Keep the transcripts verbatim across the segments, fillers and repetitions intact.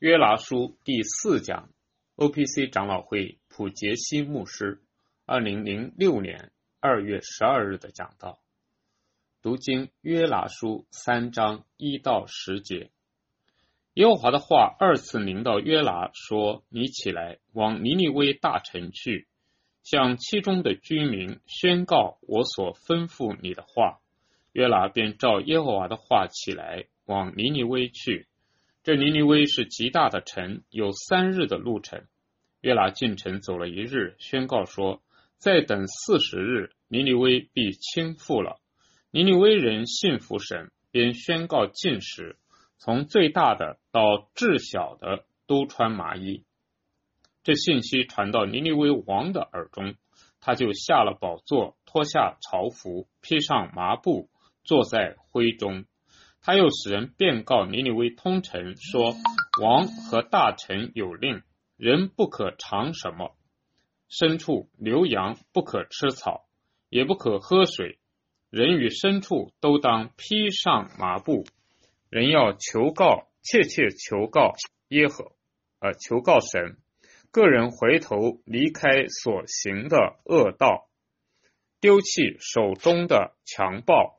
约拿书第四讲 O P C 长老会普杰西牧师二零零六年二月十二日的讲道。读经约拿书三章一到十节。耶和华的话二次临到约拿说，你起来往尼尼微大城去，向其中的居民宣告我所吩咐你的话。约拿便照耶和华的话起来往尼尼微去。这尼尼微是极大的城，有三日的路程。约拿进城走了一日，宣告说，再等四十日，尼尼微必倾覆了。尼尼微人信服神，便宣告禁食，从最大的到至小的都穿麻衣。这信息传到尼尼微王的耳中，他就下了宝座，脱下朝服，披上麻布，坐在灰中。他又使人便告尼尼微通臣说，王和大臣有令，人不可尝什么，牲畜牛羊不可吃草，也不可喝水，人与牲畜都当披上麻布。人要求告，切切求告耶和呃，求告神，个人回头离开所行的恶道，丢弃手中的强暴，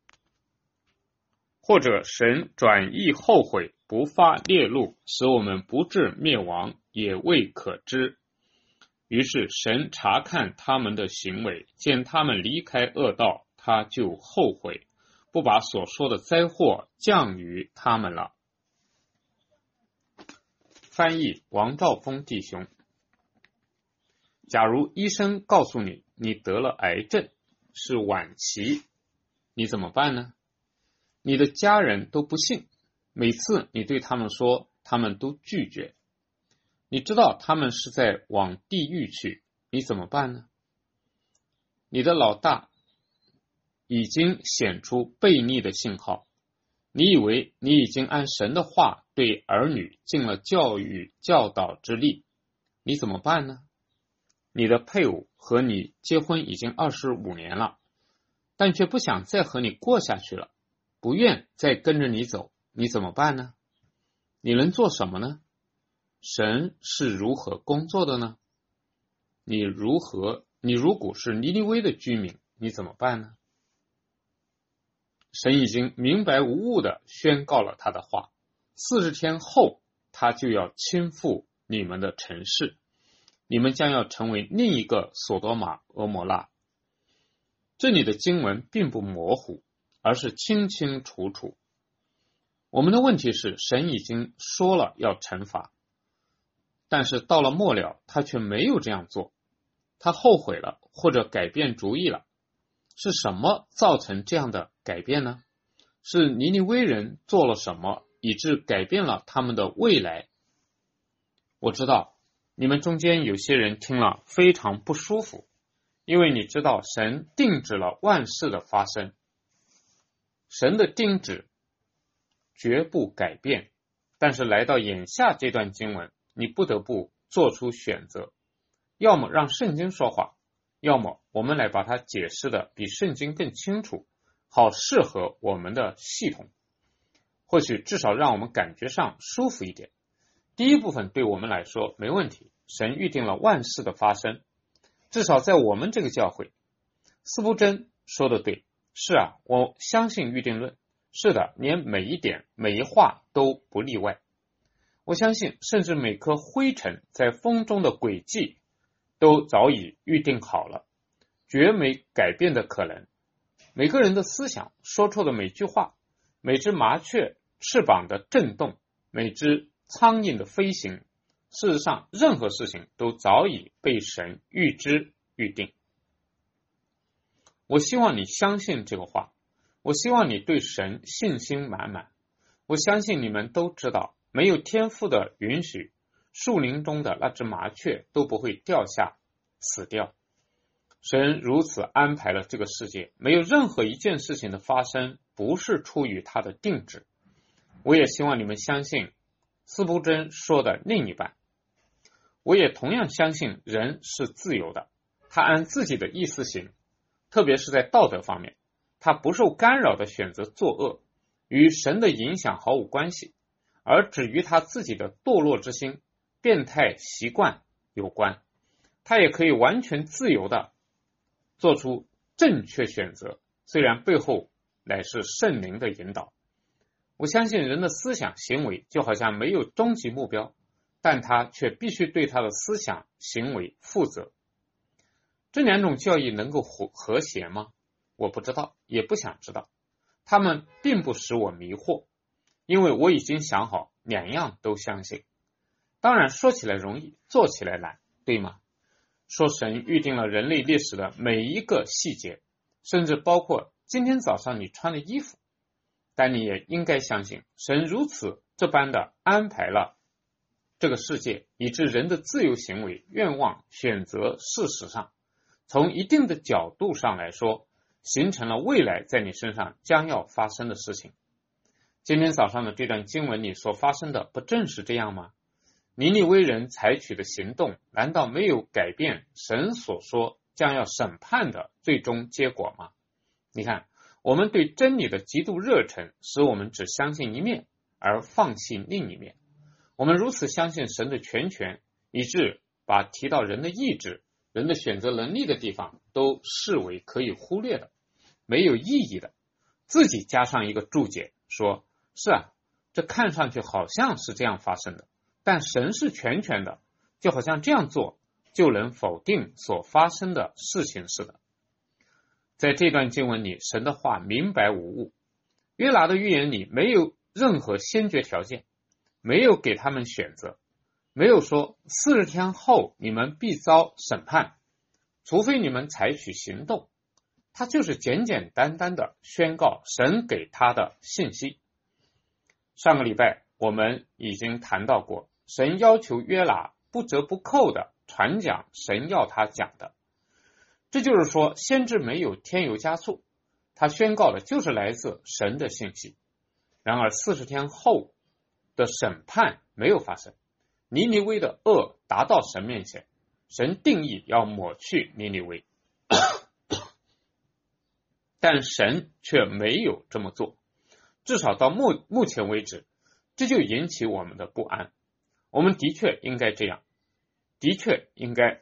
或者神转意后悔，不发烈怒，使我们不致灭亡，也未可知。于是神查看他们的行为，见他们离开恶道，他就后悔，不把所说的灾祸降于他们了。翻译王兆峰弟兄。假如医生告诉你你得了癌症，是晚期，你怎么办呢？你的家人都不信，每次你对他们说，他们都拒绝。你知道他们是在往地狱去，你怎么办呢？你的老大已经显出悖逆的信号，你以为你已经按神的话对儿女尽了教育教导之力，你怎么办呢？你的配偶和你结婚已经二十五年了，但却不想再和你过下去了，不愿再跟着你走，你怎么办呢？你能做什么呢？神是如何工作的呢？你如何，你如果是尼尼微的居民，你怎么办呢？神已经明白无误地宣告了他的话，四十天后，他就要倾覆你们的城市，你们将要成为另一个索多玛俄摩拉。这里的经文并不模糊，而是清清楚楚。我们的问题是，神已经说了要惩罚，但是到了末了，他却没有这样做，他后悔了，或者改变主意了。是什么造成这样的改变呢？是尼尼微人做了什么，以致改变了他们的未来？我知道你们中间有些人听了非常不舒服，因为你知道神定止了万事的发生，神的定旨绝不改变。但是来到眼下这段经文，你不得不做出选择，要么让圣经说话，要么我们来把它解释的比圣经更清楚，好适合我们的系统，或许至少让我们感觉上舒服一点。第一部分对我们来说没问题，神预定了万事的发生，至少在我们这个教会。司布真说的对，是啊，我相信预定论，是的，连每一点每一画都不例外。我相信甚至每颗灰尘在风中的轨迹都早已预定好了，绝没改变的可能。每个人的思想说出的每句话，每只麻雀翅膀的震动，每只苍蝇的飞行，事实上任何事情都早已被神预知预定。我希望你相信这个话，我希望你对神信心满满。我相信你们都知道，没有天父的允许，树林中的那只麻雀都不会掉下死掉。神如此安排了这个世界，没有任何一件事情的发生不是出于他的定旨。我也希望你们相信司布真说的另一半。我也同样相信人是自由的，他按自己的意思行，特别是在道德方面，他不受干扰的选择作恶，与神的影响毫无关系。 而只与他自己的堕落之心、变态习惯有关。他也可以完全自由的做出正确选择，虽然背后乃是圣灵的引导。我相信人的思想行为就好像没有终极目标，但他却必须对他的思想行为负责。这两种教义能够和谐吗？我不知道，也不想知道。他们并不使我迷惑，因为我已经想好两样都相信。当然说起来容易，做起来难，对吗？说神预定了人类历史的每一个细节，甚至包括今天早上你穿的衣服，但你也应该相信神如此这般的安排了这个世界，以致人的自由行为、愿望、选择，事实上从一定的角度上来说，形成了未来在你身上将要发生的事情。今天早上的这段经文里所发生的不正是这样吗？尼尼微人采取的行动难道没有改变神所说将要审判的最终结果吗？你看，我们对真理的极度热忱使我们只相信一面而放弃另一面。我们如此相信神的全权，以致把提到人的意志、人的选择能力的地方都视为可以忽略的、没有意义的，自己加上一个注解说，是啊，这看上去好像是这样发生的，但神是全权的，就好像这样做就能否定所发生的事情似的。在这段经文里，神的话明白无误。约拿的预言里没有任何先决条件，没有给他们选择，没有说四十天后你们必遭审判，除非你们采取行动。他就是简简单单的宣告神给他的信息。上个礼拜我们已经谈到过，神要求约拿不折不扣的传讲神要他讲的。这就是说，先知没有添油加醋，他宣告的就是来自神的信息。然而四十天后的审判没有发生，尼尼微的恶达到神面前，神定义要抹去尼尼微，但神却没有这么做，至少到目目前为止，这就引起我们的不安。我们的确应该这样，的确应该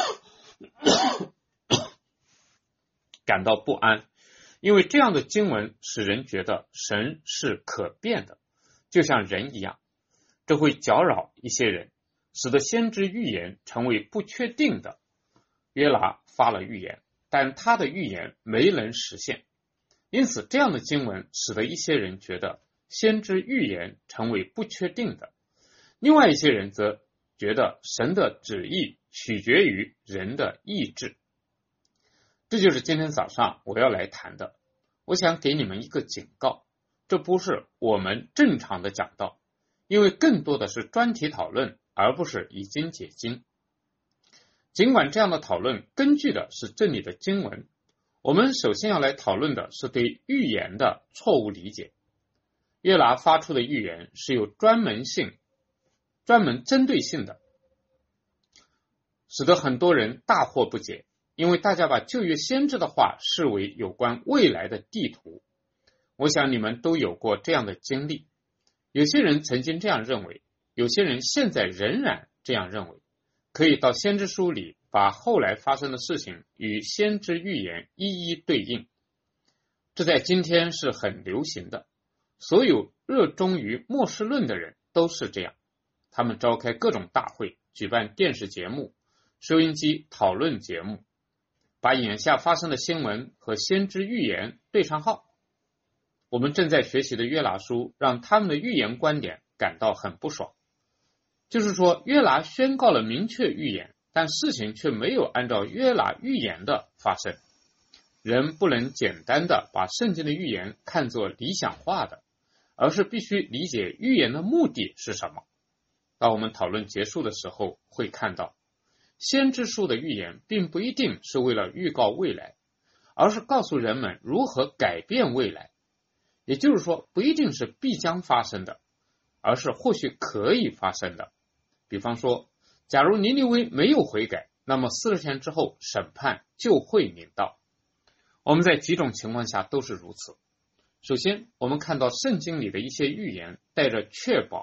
感到不安，因为这样的经文使人觉得神是可变的，就像人一样，这会搅扰一些人，使得先知预言成为不确定的。约拿发了预言，但他的预言没能实现，因此这样的经文使得一些人觉得先知预言成为不确定的，另外一些人则觉得神的旨意取决于人的意志。这就是今天早上我要来谈的。我想给你们一个警告，这不是我们正常的讲道，因为更多的是专题讨论，而不是以经解经。尽管这样的讨论根据的是这里的经文，我们首先要来讨论的是对预言的错误理解。约拿发出的预言是有专门性、专门针对性的，使得很多人大惑不解，因为大家把旧约先知的话视为有关未来的地图。我想你们都有过这样的经历，有些人曾经这样认为，有些人现在仍然这样认为，可以到先知书里把后来发生的事情与先知预言一一对应。这在今天是很流行的，所有热衷于末世论的人都是这样，他们召开各种大会，举办电视节目、收音机讨论节目，把眼下发生的新闻和先知预言对上号。我们正在学习的约拿书让他们的预言观点感到很不爽，就是说约拿宣告了明确预言，但事情却没有按照约拿预言的发生。人不能简单的把圣经的预言看作理想化的，而是必须理解预言的目的是什么。当我们讨论结束的时候会看到，先知书的预言并不一定是为了预告未来，而是告诉人们如何改变未来。也就是说，不一定是必将发生的，而是或许可以发生的。比方说，假如尼尼微没有悔改，那么四十天之后审判就会临到。我们在几种情况下都是如此。首先，我们看到圣经里的一些预言带着确保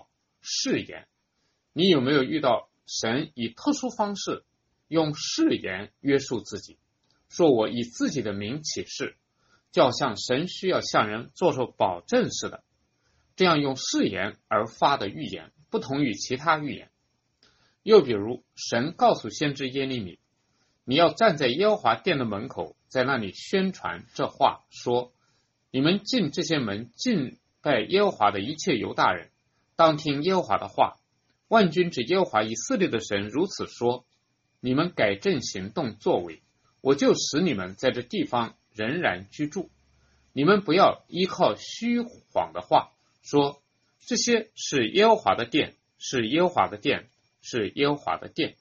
誓言。你有没有遇到神以特殊方式用誓言约束自己，说我以自己的名起誓，就好像神需要向人做出保证似的？这样用誓言而发的预言不同于其他预言。又比如神告诉先知耶利米，你要站在耶和华殿的门口，在那里宣传这话，说你们进这些门敬拜耶和华的一切犹大人，当听耶和华的话。万军之耶和华以色列的神如此说，你们改正行动作为，我就使你们在这地方仍然居住。你们不要依靠虚谎的话，说这些是耶和华的殿，是耶和华的殿，是耶和华的殿。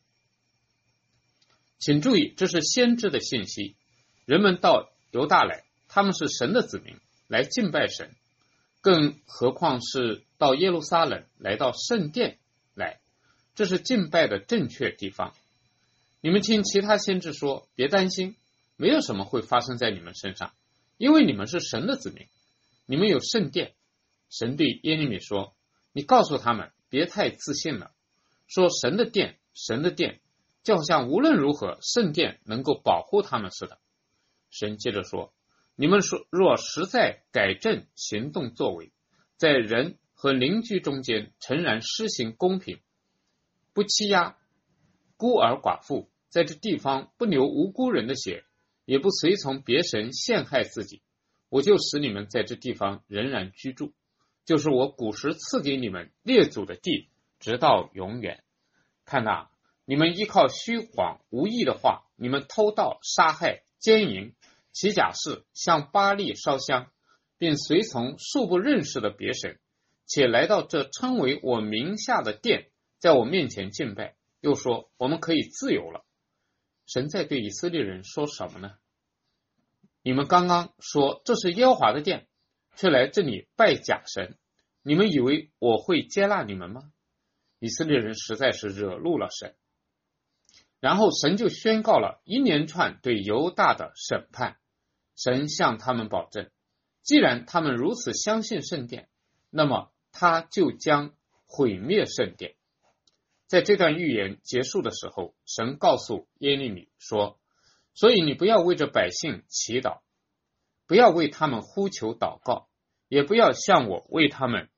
请注意，这是先知的信息。人们到犹大来，他们是神的子民，来敬拜神，更何况是到耶路撒冷，来到圣殿来，这是敬拜的正确地方。你们听其他先知说，别担心，没有什么会发生在你们身上，因为你们是神的子民，你们有圣殿。神对耶利米说，你告诉他们别太自信了，说神的殿，神的殿，就好像无论如何圣殿能够保护他们似的。神接着说，你们说若实在改正行动作为，在人和邻居中间诚然施行公平，不欺压孤儿寡妇，在这地方不流无辜人的血，也不随从别神陷害自己，我就使你们在这地方仍然居住，就是我古时赐给你们列祖的地，直到永远。看哪，你们依靠虚谎无益的话，你们偷盗杀害奸淫起假誓，向巴力烧香，并随从素不认识的别神，且来到这称为我名下的殿，在我面前敬拜，又说我们可以自由了。神在对以色列人说什么呢？你们刚刚说这是耶和华的殿，却来这里拜假神，你们以为我会接纳你们吗？以色列人实在是惹怒了神。然后神就宣告了一连串对犹大的审判。神向他们保证，既然他们如此相信圣殿，那么他就将毁灭圣殿。在这段预言结束的时候，神告诉耶利米说，所以你不要为着百姓祈祷，不要为他们呼求祷告，也不要向我为他们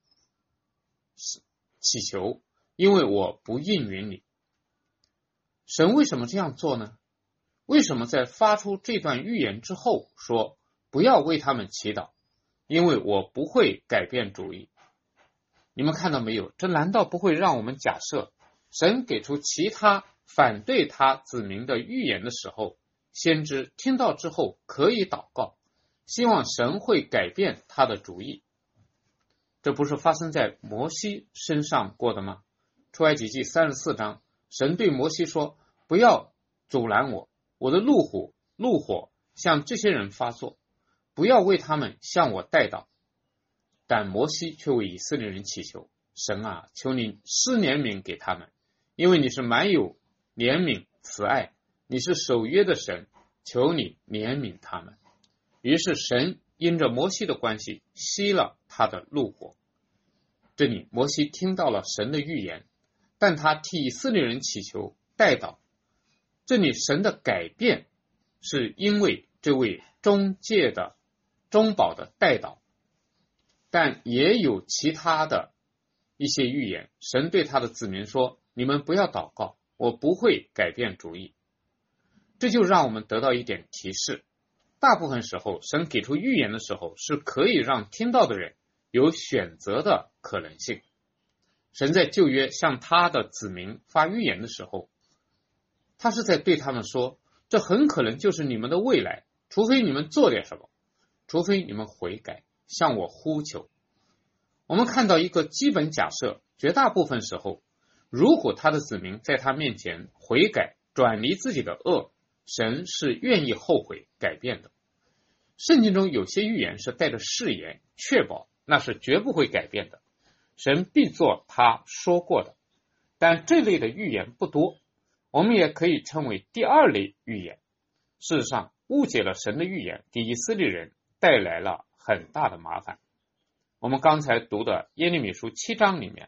祈求，因为我不应允你。神为什么这样做呢？为什么在发出这段预言之后说不要为他们祈祷，因为我不会改变主意？你们看到没有？这难道不会让我们假设神给出其他反对他子民的预言的时候，先知听到之后可以祷告，希望神会改变他的主意？这不是发生在摩西身上过的吗？出埃及记三十四章，神对摩西说，不要阻拦我，我的怒火怒火向这些人发作，不要为他们向我代祷。但摩西却为以色列人祈求，神啊，求你施怜悯给他们，因为你是满有怜悯慈爱，你是守约的神，求你怜悯他们。于是神因着摩西的关系熄了他的怒火。这里摩西听到了神的预言，但他替以色列人祈求代祷。这里神的改变是因为这位中介的中保的代祷，但也有其他的一些预言。神对他的子民说，你们不要祷告，我不会改变主意。这就让我们得到一点提示，大部分时候神给出预言的时候是可以让听到的人有选择的可能性。神在旧约向他的子民发预言的时候，他是在对他们说，这很可能就是你们的未来，除非你们做点什么，除非你们悔改，向我呼求。我们看到一个基本假设，绝大部分时候，如果他的子民在他面前悔改，转离自己的恶，神是愿意后悔改变的。圣经中有些预言是带着誓言，确保那是绝不会改变的，神必做他说过的。但这类的预言不多，我们也可以称为第二类预言。事实上，误解了神的预言，给以色列人带来了很大的麻烦。我们刚才读的耶利米书七章里面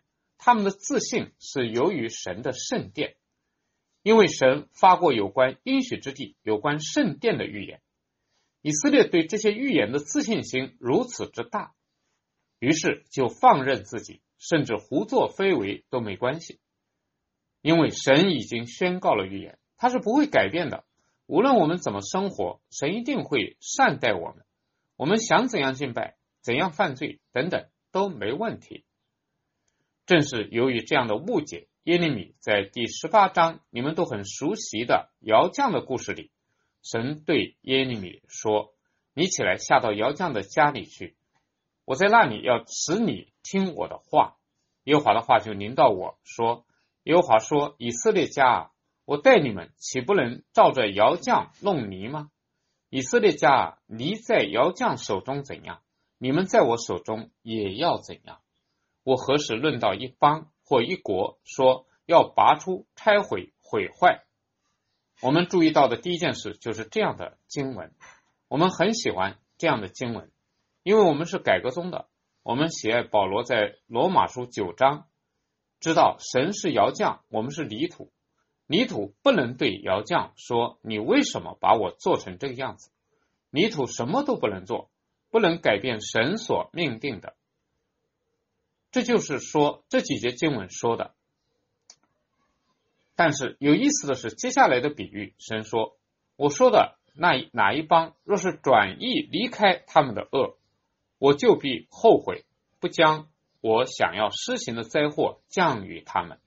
他们的自信是由于神的圣殿，因为神发过有关应许之地、有关圣殿的预言。以色列对这些预言的自信心如此之大，于是就放任自己，甚至胡作非为都没关系，因为神已经宣告了预言，他是不会改变的。无论我们怎么生活，神一定会善待我们，我们想怎样敬拜、怎样犯罪等等都没问题。正是由于这样的误解，耶利米在第十八章你们都很熟悉的窑匠的故事里，神对耶利米说，你起来下到窑匠的家里去，我在那里要使你听我的话。耶和华的话就临到我说，耶和华说，以色列家啊，我待你们岂不能照着窑匠弄泥吗？以色列家啊，泥在窑匠手中怎样，你们在我手中也要怎样。我何时论到一邦或一国，说要拔出、拆毁、毁坏？我们注意到的第一件事就是这样的经文，我们很喜欢这样的经文，因为我们是改革宗的，我们喜爱保罗在罗马书九章，知道神是窑匠，我们是泥土，泥土不能对窑匠说，你为什么把我做成这个样子？泥土什么都不能做，不能改变神所命定的。这就是说这几节经文说的。但是有意思的是，接下来的比喻，神说，我说的那哪一邦若是转意离开他们的恶，我就必后悔，不将我想要施行的灾祸降于他们。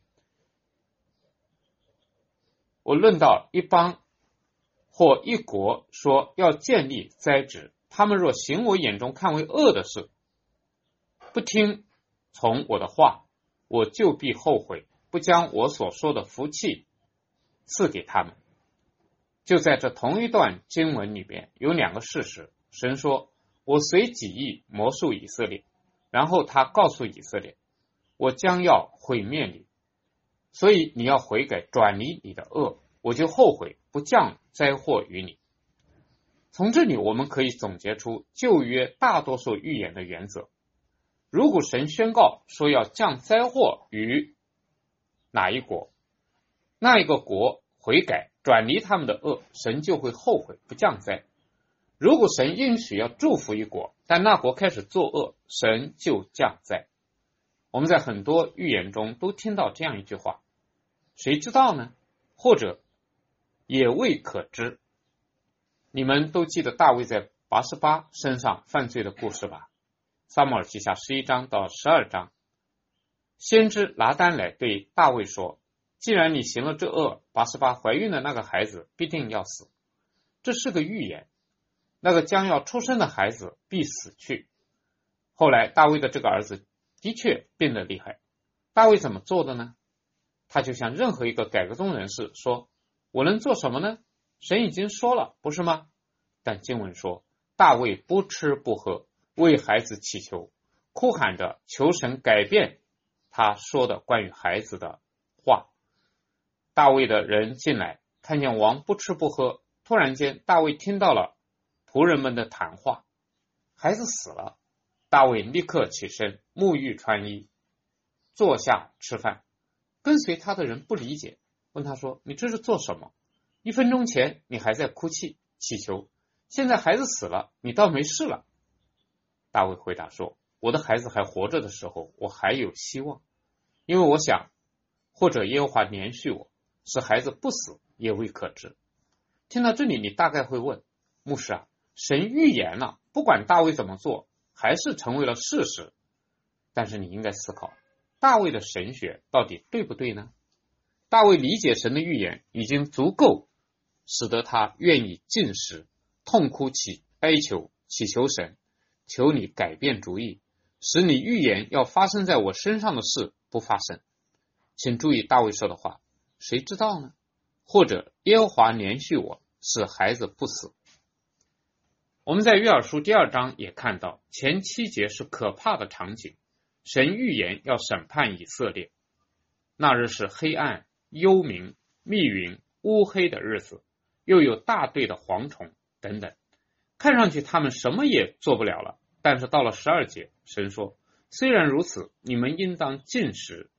我论到一邦或一国，说要建立栽植，他们若行我眼中看为恶的事，不听从我的话，我就必后悔，不将我所说的福气赐给他们。就在这同一段经文里边有两个事实，神说，我随己意魔术以色列，然后他告诉以色列，我将要毁灭你，所以你要悔改，转离你的恶，我就后悔，不降灾祸于你。从这里我们可以总结出旧约大多数预言的原则。如果神宣告说要降灾祸于哪一国，那一个国悔改转离他们的恶，神就会后悔，不降灾。如果神应许要祝福一国，但那国开始作恶，神就降灾。我们在很多预言中都听到这样一句话，谁知道呢？或者也未可知。你们都记得大卫在拔示巴身上犯罪的故事吧？撒母耳记下十一章到十二章，先知拿单来对大卫说，既然你行了这恶，拔示巴怀孕的那个孩子必定要死。这是个预言，那个将要出生的孩子必死去。后来大卫的这个儿子的确病得厉害，大卫怎么做的呢？他就像任何一个改革宗人士说，我能做什么呢？神已经说了，不是吗？但经文说，大卫不吃不喝，为孩子祈求，哭喊着求神改变他说的关于孩子的话。大卫的人进来，看见王不吃不喝，突然间大卫听到了仆人们的谈话，孩子死了。大卫立刻起身，沐浴穿衣，坐下吃饭。跟随他的人不理解，问他说，你这是做什么？一分钟前你还在哭泣祈求，现在孩子死了，你倒没事了。大卫回答说，我的孩子还活着的时候，我还有希望，因为我想，或者耶和华连续我，使孩子不死也未可知。听到这里，你大概会问，牧师啊，神预言了，不管大卫怎么做，还是成为了事实。但是你应该思考，大卫的神学到底对不对呢？大卫理解神的预言已经足够使得他愿意禁食，痛哭祈哀求，祈求神，求你改变主意，使你预言要发生在我身上的事不发生。请注意大卫说的话，谁知道呢？或者耶和华连续我，使孩子不死。我们在约珥书第二章也看到，前七节是可怕的场景，神预言要审判以色列。那日是黑暗、幽冥、密云、乌黑的日子，又有大队的蝗虫等等，看上去他们什么也做不了了。但是到了十二节，神说，虽然如此，你们应当禁食，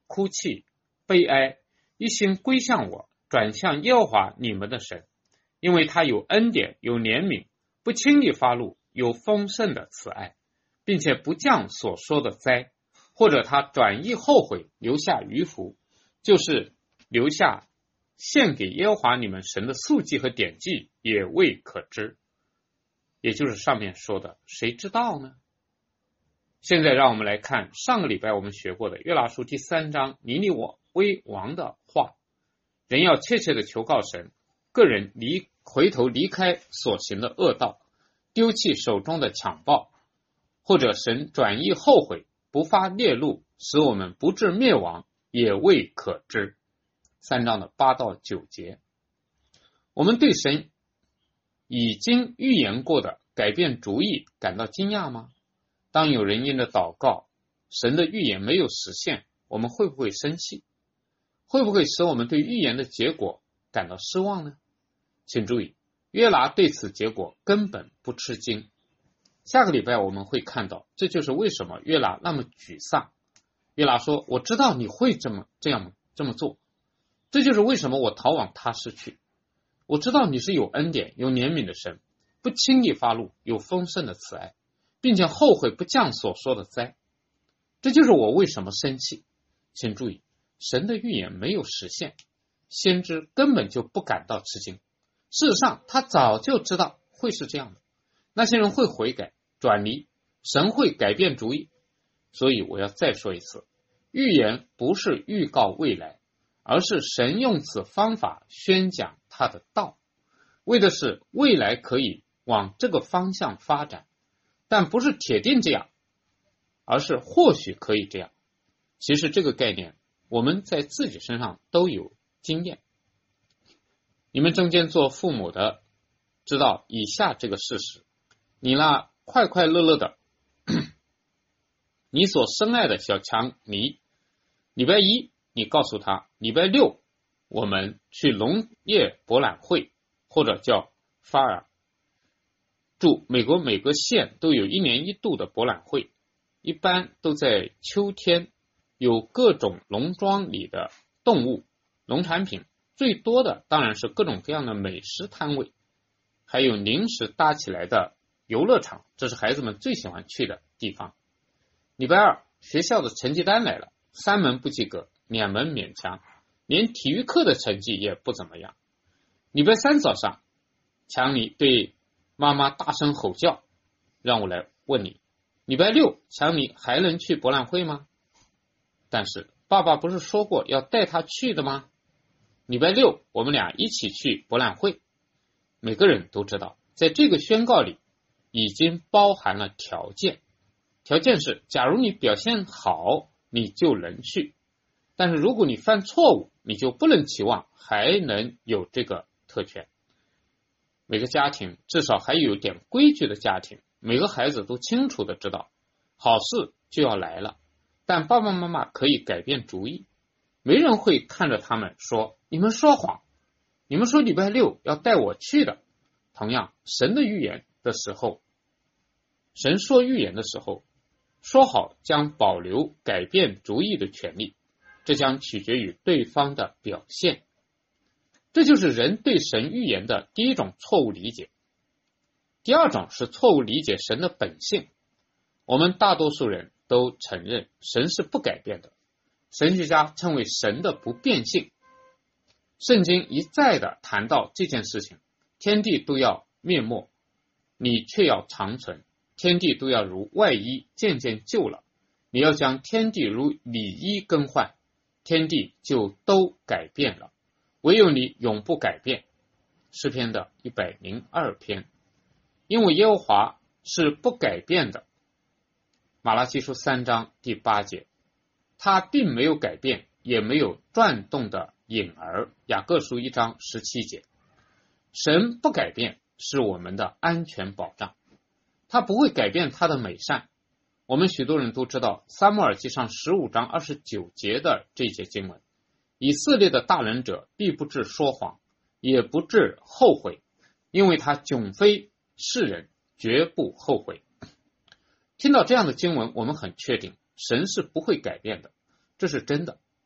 哭泣、悲哀，一心归向我，转向耶和华你们的神，因为他有恩典，有怜悯，不轻易发怒，有丰盛的慈爱，并且不降所说的灾，或者他转意后悔，留下余福，就是留下献给耶和华你们神的素祭和典祭，也未可知。也就是上面说的，谁知道呢？现在让我们来看上个礼拜我们学过的约拿书第三章尼尼微王的话，人要切切的求告神，个人离回头离开所行的恶道，丢弃手中的强暴，或者神转意后悔，不发烈怒，使我们不致灭亡，也未可知。三章的八到九节，我们对神已经预言过的改变主意感到惊讶吗？当有人因着祷告，神的预言没有实现，我们会不会生气？会不会使我们对预言的结果感到失望呢？请注意，约拿对此结果根本不吃惊。下个礼拜我们会看到，这就是为什么约拿那么沮丧。约拿说，我知道你会这么这样这么做，这就是为什么我逃往他施去。我知道你是有恩典有怜悯的神，不轻易发怒，有丰盛的慈爱，并且后悔不降所说的灾，这就是我为什么生气。请注意，神的预言没有实现，先知根本就不感到吃惊。事实上他早就知道会是这样的，那些人会悔改转离，神会改变主意。所以我要再说一次，预言不是预告未来，而是神用此方法宣讲他的道，为的是未来可以往这个方向发展，但不是铁定这样，而是或许可以这样。其实这个概念我们在自己身上都有经验，你们中间做父母的知道以下这个事实，你那快快乐乐的你所深爱的小强尼，礼拜一你告诉他，礼拜六我们去农业博览会，或者叫发尔。注，美国每个县都有一年一度的博览会，一般都在秋天，有各种农庄里的动物、农产品，最多的当然是各种各样的美食摊位，还有临时搭起来的游乐场，这是孩子们最喜欢去的地方。礼拜二学校的成绩单来了，三门不及格，两门勉强，连体育课的成绩也不怎么样。礼拜三早上，强尼对妈妈大声吼叫，让我来问你，礼拜六强尼还能去博览会吗？但是爸爸不是说过要带他去的吗？礼拜六我们俩一起去博览会。每个人都知道，在这个宣告里已经包含了条件，条件是假如你表现好你就能去，但是如果你犯错误，你就不能期望还能有这个特权。每个家庭，至少还有点规矩的家庭，每个孩子都清楚的知道好事就要来了，但爸爸妈妈可以改变主意，没人会看着他们说，你们说谎，你们说礼拜六要带我去的。同样，神的预言的时候，神说预言的时候，说好将保留改变主意的权利，这将取决于对方的表现。这就是人对神预言的第一种错误理解。第二种是错误理解神的本性。我们大多数人都承认神是不改变的，神学家称为神的不变性。圣经一再的谈到这件事情，天地都要灭没，你却要长存，天地都要如外衣渐渐旧了，你要将天地如里衣更换，天地就都改变了，唯有你永不改变。诗篇的一百零二篇。因为耶和华是不改变的，马拉基书三章第八节，他并没有改变，也没有转动的影儿，雅各书一章十七节。神不改变是我们的安全保障，他不会改变他的美善。我们许多人都知道撒母耳记上十五章二十九节的这节经文，以色列的大人者必不致说谎，也不致后悔，因为他迥非世人，绝不后悔。听到这样的经文，我们很确定神是不会改变的，这是真的。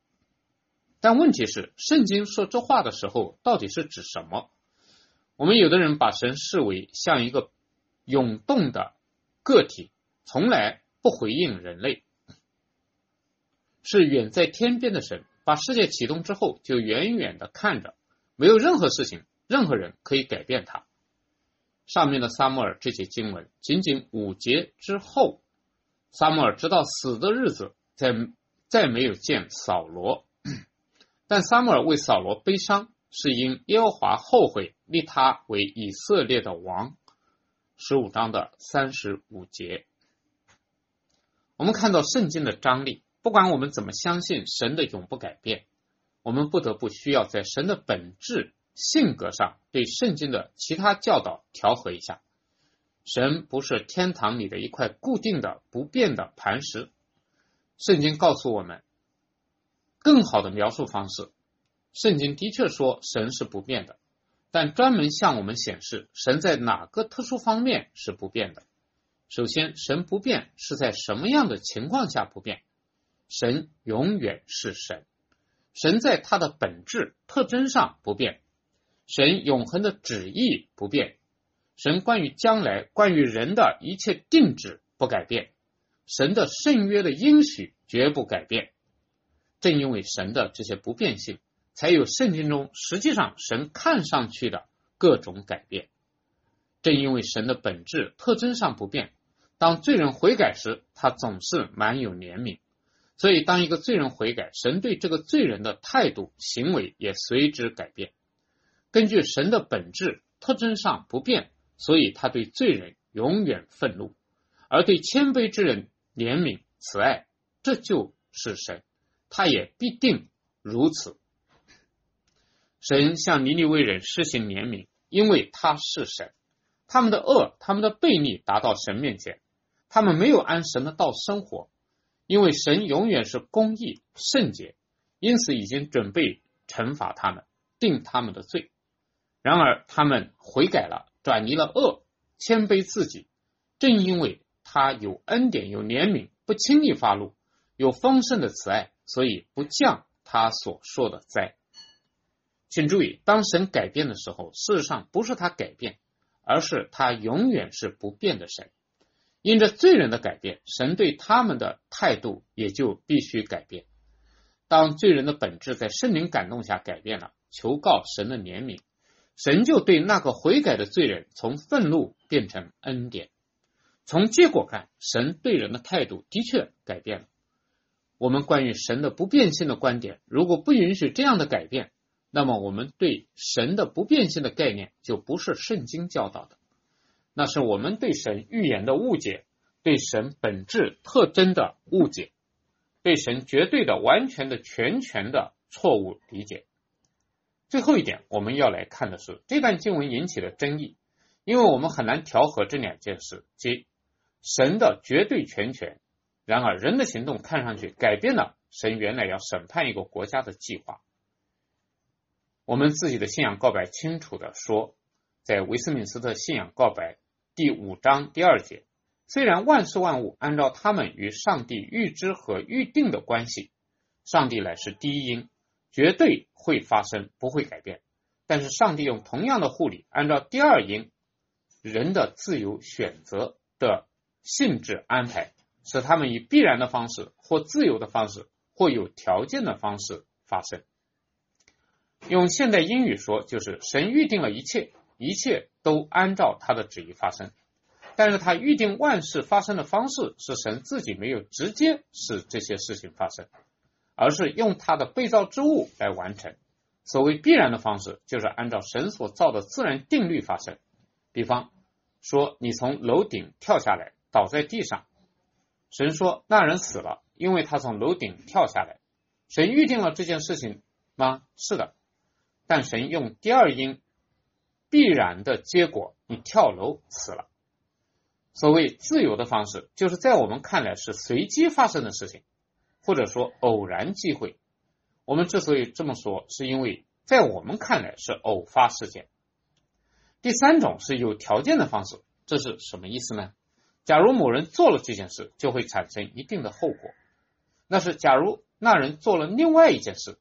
但问题是，圣经说这话的时候到底是指什么？我们有的人把神视为像一个涌动的个体，从来不回应人类，是远在天边的神，把世界启动之后就远远的看着，没有任何事情任何人可以改变它。上面的撒母耳这节经文仅仅五节之后，撒母耳直到死的日子再再没有见扫罗，但撒母耳为扫罗悲伤，是因耶和华后悔立他为以色列的王。十五章的三十五节，我们看到圣经的张力，不管我们怎么相信神的永不改变，我们不得不需要在神的本质性格上对圣经的其他教导调和一下。神不是天堂里的一块固定的不变的磐石，圣经告诉我们更好的描述方式。圣经的确说神是不变的，但专门向我们显示神在哪个特殊方面是不变的。首先，神不变是在什么样的情况下不变？神永远是神，神在他的本质特征上不变，神永恒的旨意不变，神关于将来关于人的一切定旨不改变，神的圣约的应许绝不改变。正因为神的这些不变性，才有圣经中实际上神看上去的各种改变。正因为神的本质特征上不变，当罪人悔改时，他总是满有怜悯，所以当一个罪人悔改，神对这个罪人的态度行为也随之改变。根据神的本质特征上不变，所以他对罪人永远愤怒，而对谦卑之人怜悯慈爱，这就是神，他也必定如此。神向尼尼微人施行怜悯，因为他是神，他们的恶他们的悖逆达到神面前，他们没有按神的道生活，因为神永远是公义圣洁，因此已经准备惩罚他们，定他们的罪。然而他们悔改了，转离了恶，谦卑自己，正因为他有恩典有怜悯，不轻易发怒，有丰盛的慈爱，所以不降他所说的灾。请注意，当神改变的时候，事实上不是他改变，而是他永远是不变的神。因着罪人的改变，神对他们的态度也就必须改变。当罪人的本质在圣灵感动下改变了，求告神的怜悯，神就对那个悔改的罪人从愤怒变成恩典。从结果看，神对人的态度的确改变了。我们关于神的不变性的观点，如果不允许这样的改变，那么我们对神的不变性的概念就不是圣经教导的，那是我们对神预言的误解，对神本质特征的误解，对神绝对的完全的全权的错误理解。最后一点我们要来看的是，这段经文引起了争议，因为我们很难调和这两件事，即神的绝对全权，然而人的行动看上去改变了神原来要审判一个国家的计划。我们自己的信仰告白清楚地说，在维斯敏斯特信仰告白第五章第二节，虽然万事万物按照他们与上帝预知和预定的关系，上帝乃是第一因，绝对会发生，不会改变，但是上帝用同样的护理按照第二因人的自由选择的性质安排，使他们以必然的方式或自由的方式或有条件的方式发生。用现代英语说，就是神预定了一切，一切都按照他的旨意发生，但是他预定万事发生的方式是神自己没有直接使这些事情发生，而是用他的被造之物来完成。所谓必然的方式，就是按照神所造的自然定律发生。比方说，你从楼顶跳下来倒在地上，神说那人死了，因为他从楼顶跳下来。神预定了这件事情吗？是的，但神用第二因必然的结果，你跳楼死了。所谓自由的方式，就是在我们看来是随机发生的事情，或者说偶然机会。我们之所以这么说，是因为在我们看来是偶发事件。第三种是有条件的方式，这是什么意思呢？假如某人做了这件事，就会产生一定的后果。那是假如那人做了另外一件事，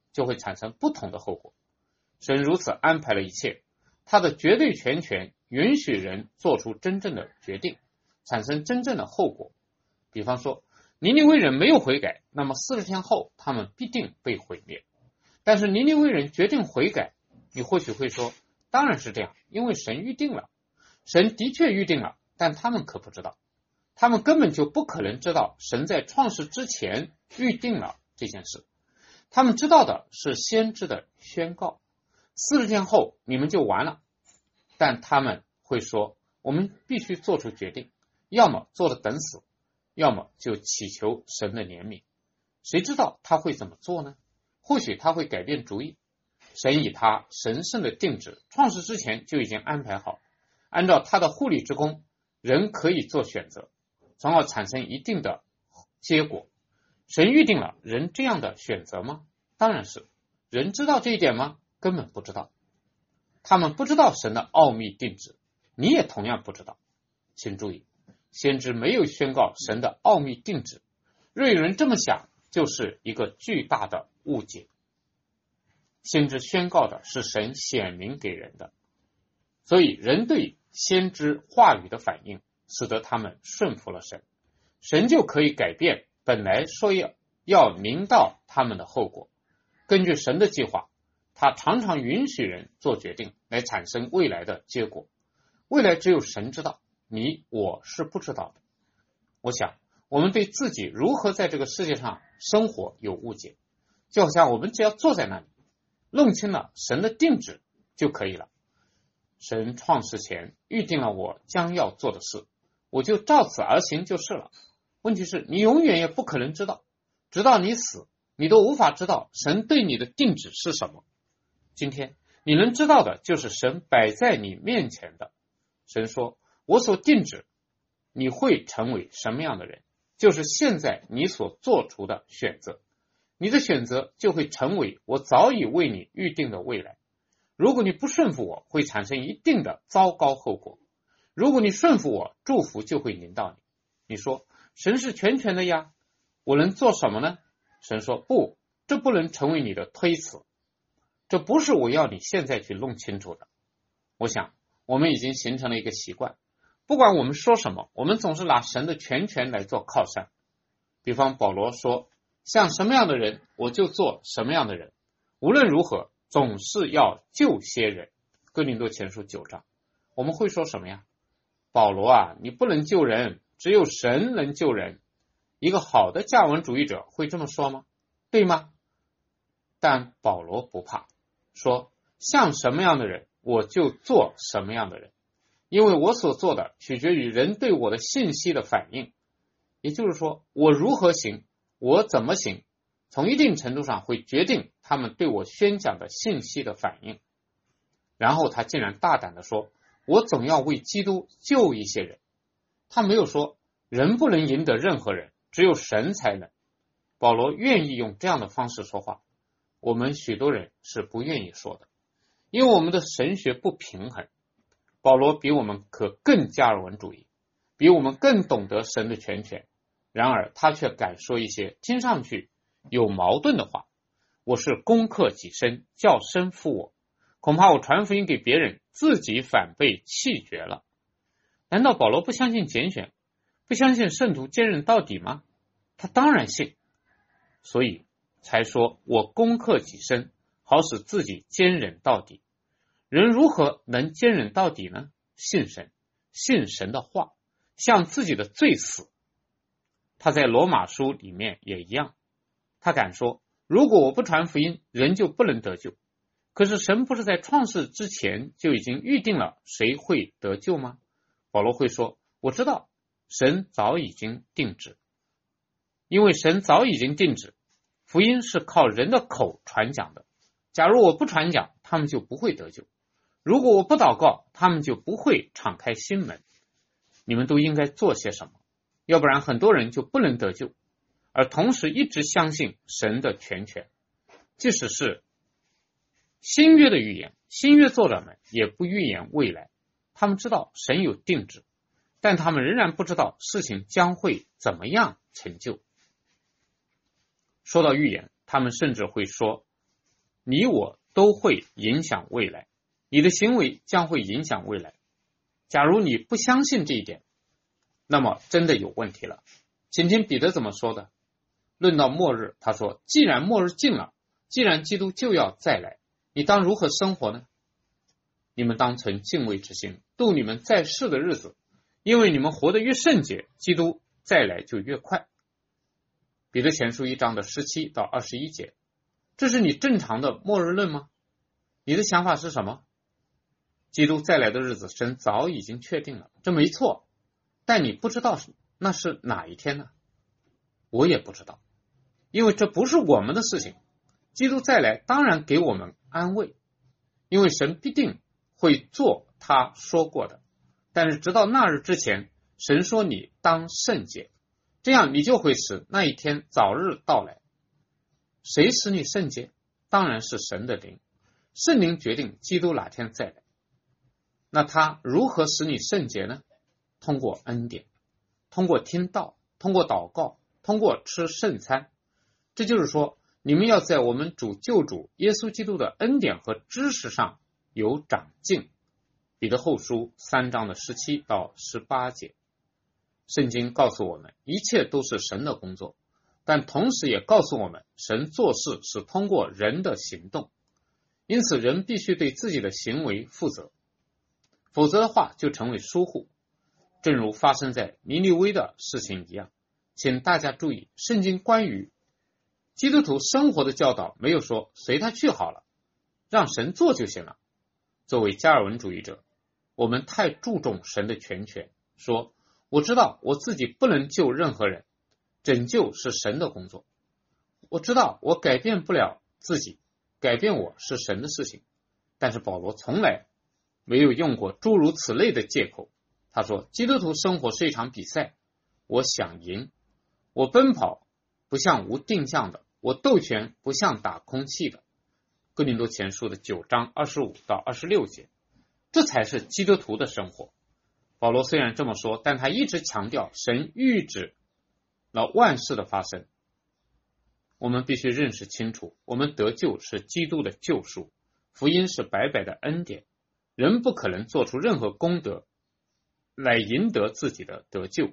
就会产生不同的后果。神如此安排了一切，他的绝对全权允许人做出真正的决定，产生真正的后果。比方说，尼尼微人没有悔改，那么四十天后他们必定被毁灭。但是尼尼微人决定悔改，你或许会说，当然是这样，因为神预定了。神的确预定了，但他们可不知道，他们根本就不可能知道神在创世之前预定了这件事。他们知道的是先知的宣告，四十天后你们就完了。但他们会说，我们必须做出决定，要么做了等死，要么就祈求神的怜悯。谁知道他会怎么做呢？或许他会改变主意。神以他神圣的定旨，创世之前就已经安排好，按照他的护理之功，人可以做选择，从而产生一定的结果。神预定了人这样的选择吗？当然是。人知道这一点吗？根本不知道。他们不知道神的奥秘定旨，你也同样不知道。请注意，先知没有宣告神的奥秘定旨，若有人这么想，就是一个巨大的误解。先知宣告的是神显明给人的，所以人对先知话语的反应，使得他们顺服了神，神就可以改变本来说要要临到他们的后果。根据神的计划，他常常允许人做决定来产生未来的结果。未来只有神知道，你我是不知道的。我想我们对自己如何在这个世界上生活有误解，就好像我们只要坐在那里弄清了神的定旨就可以了。神创世前预定了我将要做的事，我就照此而行就是了。问题是你永远也不可能知道，直到你死，你都无法知道神对你的定旨是什么。今天你能知道的就是神摆在你面前的。神说，我所定旨你会成为什么样的人，就是现在你所做出的选择。你的选择就会成为我早已为你预定的未来。如果你不顺服我，会产生一定的糟糕后果。如果你顺服我，祝福就会临到你。你说，神是全权的呀，我能做什么呢？神说，不，这不能成为你的推辞。这不是我要你现在去弄清楚的。我想我们已经形成了一个习惯，不管我们说什么，我们总是拿神的全权来做靠山。比方保罗说，像什么样的人我就做什么样的人，无论如何总是要救些人。哥林多前书九章。我们会说什么呀？保罗啊，你不能救人，只有神能救人。一个好的加文主义者会这么说吗？对吗？但保罗不怕，说像什么样的人我就做什么样的人，因为我所做的取决于人对我的信息的反应。也就是说，我如何行，我怎么行，从一定程度上会决定他们对我宣讲的信息的反应。然后他竟然大胆地说，我总要为基督救一些人。他没有说人不能赢得任何人，只有神才能。保罗愿意用这样的方式说话，我们许多人是不愿意说的，因为我们的神学不平衡。保罗比我们可更加尔文主义，比我们更懂得神的全权，然而他却敢说一些听上去有矛盾的话。我是攻克己身，叫身负我，恐怕我传福音给别人，自己反被弃绝了。难道保罗不相信拣选，不相信圣徒坚韧到底吗？他当然信，所以才说我攻克己身，好使自己坚忍到底。人如何能坚忍到底呢？信神，信神的话，向自己的罪死。他在罗马书里面也一样，他敢说，如果我不传福音，人就不能得救。可是神不是在创世之前就已经预定了谁会得救吗？保罗会说，我知道神早已经定旨，因为神早已经定旨，福音是靠人的口传讲的。假如我不传讲，他们就不会得救；如果我不祷告，他们就不会敞开心门。你们都应该做些什么，要不然很多人就不能得救，而同时一直相信神的全权。即使是新约的预言，新约作者们也不预言未来，他们知道神有定旨，但他们仍然不知道事情将会怎么样成就。说到预言，他们甚至会说你我都会影响未来，你的行为将会影响未来。假如你不相信这一点，那么真的有问题了。请听彼得怎么说的。论到末日，他说，既然末日近了，既然基督就要再来，你当如何生活呢？你们当存敬畏之心，度你们在世的日子，因为你们活得越圣洁，基督再来就越快。彼得前书一章的十七到二十一节，这是你正常的末日论吗？你的想法是什么？基督再来的日子，神早已经确定了，这没错，但你不知道那是哪一天呢？我也不知道，因为这不是我们的事情。基督再来当然给我们安慰，因为神必定会做他说过的，但是直到那日之前，神说你当圣洁，这样你就会使那一天早日到来。谁使你圣洁？当然是神的灵，圣灵决定基督哪天再来。那他如何使你圣洁呢？通过恩典，通过听道，通过祷告，通过吃圣餐。这就是说，你们要在我们主救主耶稣基督的恩典和知识上有长进。彼得后书三章的十七到十八节。圣经告诉我们，一切都是神的工作，但同时也告诉我们，神做事是通过人的行动，因此人必须对自己的行为负责，否则的话就成为疏忽。正如发生在尼尼微的事情一样，请大家注意，圣经关于基督徒生活的教导没有说随他去好了，让神做就行了。作为加尔文主义者，我们太注重神的全权，说我知道我自己不能救任何人，拯救是神的工作。我知道我改变不了自己，改变我是神的事情。但是保罗从来没有用过诸如此类的借口。他说，基督徒生活是一场比赛，我想赢，我奔跑不像无定向的，我斗拳不像打空气的。哥林多前书的九章二十五到二十六节，这才是基督徒的生活。保罗虽然这么说，但他一直强调神预指了万事的发生。我们必须认识清楚，我们得救是基督的救赎，福音是白白的恩典，人不可能做出任何功德来赢得自己的得救。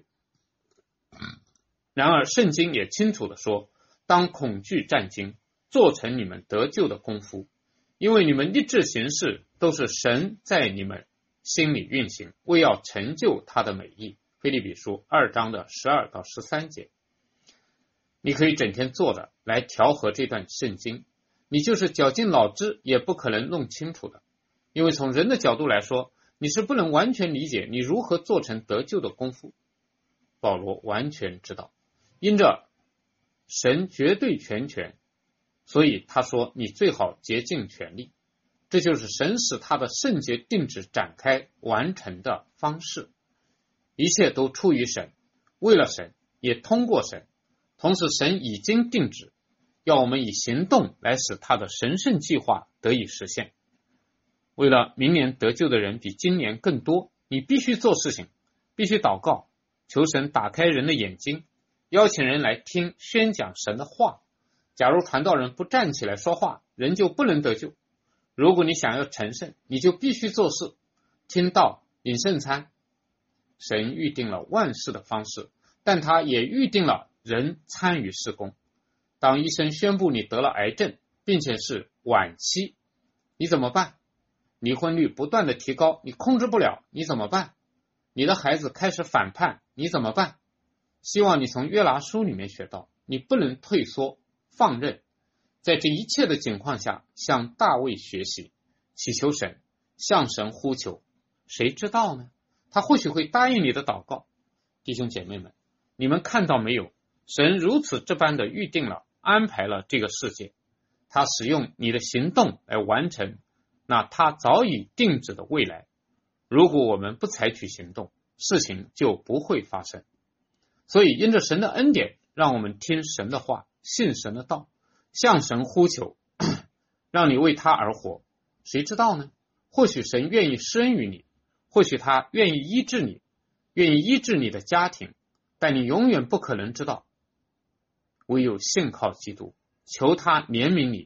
然而圣经也清楚地说，当恐惧战惊，做成你们得救的功夫，因为你们立志行事都是神在你们心里运行，为要成就他的美意。腓立比书二章的十二到十三节。你可以整天坐着来调和这段圣经，你就是绞尽脑汁也不可能弄清楚的，因为从人的角度来说，你是不能完全理解你如何做成得救的功夫。保罗完全知道，因着神绝对全权，所以他说你最好竭尽全力。这就是神使他的圣洁定旨展开完成的方式。一切都出于神，为了神，也通过神。同时神已经定旨，要我们以行动来使他的神圣计划得以实现。为了明年得救的人比今年更多，你必须做事情，必须祷告，求神打开人的眼睛，邀请人来听宣讲神的话。假如传道人不站起来说话，人就不能得救。如果你想要成圣，你就必须做事，听道，领圣餐。神预定了万事的方式，但他也预定了人参与事工。当医生宣布你得了癌症，并且是晚期，你怎么办？离婚率不断的提高，你控制不了，你怎么办？你的孩子开始反叛，你怎么办？希望你从约拿书里面学到，你不能退缩放任。在这一切的情况下，向大卫学习，祈求神，向神呼求。谁知道呢？他或许会答应你的祷告。弟兄姐妹们，你们看到没有？神如此这般的预定了，安排了这个世界，他使用你的行动来完成那他早已定旨的未来。如果我们不采取行动，事情就不会发生。所以因着神的恩典，让我们听神的话，信神的道，向神呼求，让你为他而活。谁知道呢？或许神愿意施恩于你，或许他愿意医治你，愿意医治你的家庭，但你永远不可能知道。唯有信靠基督，求他怜悯你，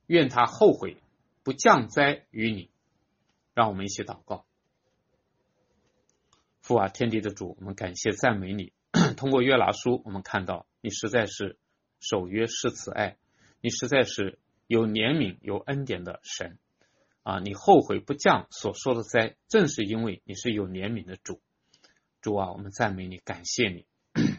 愿他后悔，不降灾于你。让我们一起祷告。父啊，天地的主，我们感谢赞美你。通过约拿书，我们看到你实在是守约施慈爱，你实在是有怜悯有恩典的神啊！你后悔不降所说的灾，正是因为你是有怜悯的主。主啊，我们赞美你，感谢你。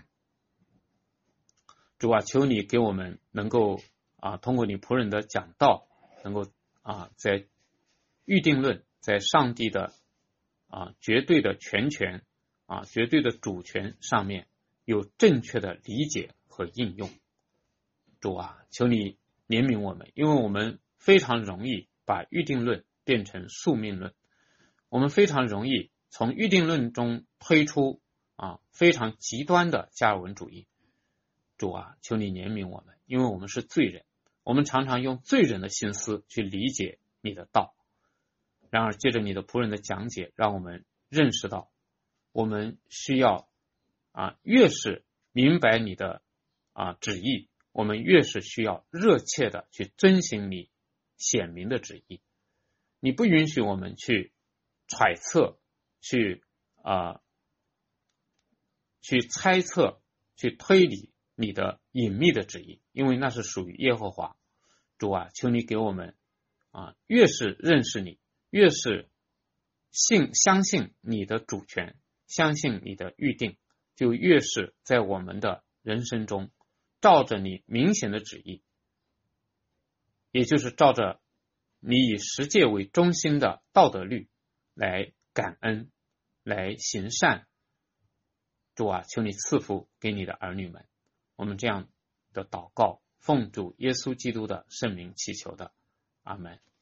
主啊，求你给我们能够啊，通过你仆人的讲道，能够啊，在预定论，在上帝的啊绝对的全权啊绝对的主权上面有正确的理解和应用。主啊，求你怜悯我们，因为我们非常容易把预定论变成宿命论，我们非常容易从预定论中推出啊非常极端的加尔文主义。主啊，求你怜悯我们，因为我们是罪人，我们常常用罪人的心思去理解你的道。然而借着你的仆人的讲解，让我们认识到我们需要啊越是明白你的啊旨意，我们越是需要热切的去遵行你显明的旨意。你不允许我们去揣测，去啊去猜测，去推理你的隐秘的旨意，因为那是属于耶和华。主啊，求你给我们啊越是认识你，越是信相信你的主权，相信你的预定，就越是在我们的人生中照着你明显的旨意，也就是照着你以十诫为中心的道德律来感恩，来行善。主啊，求你赐福给你的儿女们。我们这样的祷告，奉主耶稣基督的圣名祈求的，阿们。